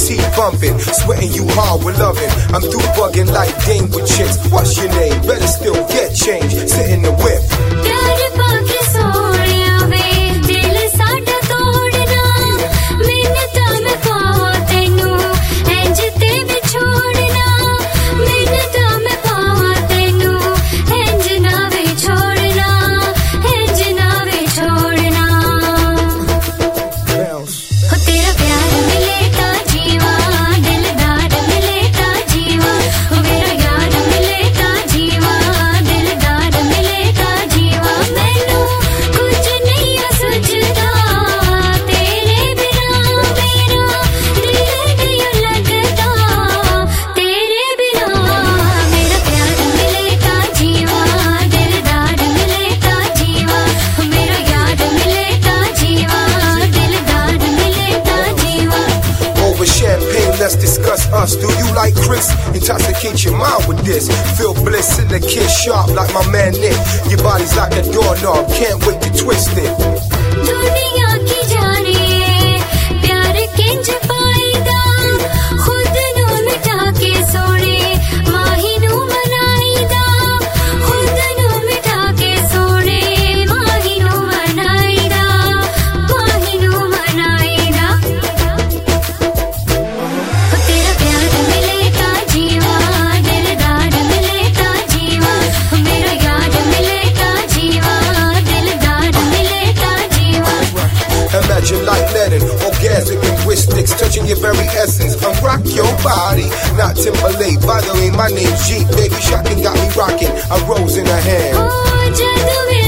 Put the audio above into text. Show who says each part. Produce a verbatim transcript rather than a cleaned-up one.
Speaker 1: T bumping, sweating you hard with loving. I'm through bugging like Dane with chicks. What's your name? Better still get change. Sit in the whip. Let's discuss us. Do you like Chris? Intoxicate your mind with this. Feel bliss in the kiss sharp like my man Nick. Your body's like a doorknob, can't wait to twist it. दुनिया की जाने प्यार किंज पाईदा खुद नु मिटा के सोने माही नु मनाईदा खुद नु मिटा के सोने माही नु मनाईदा माही नु मनाईदा तेरा प्यार मिलेगा जीवा दिलदार मिलेगा जीवा मेरा यार मिलेगा जीवा दिलदार मिलेगा जीवा. Imagine like letting orgasmic linguistics touching your very essence. Unrock your body, not Timberlake. By the way, my name's G. Baby Shocking got me rocking. A rose in her hand. Oh,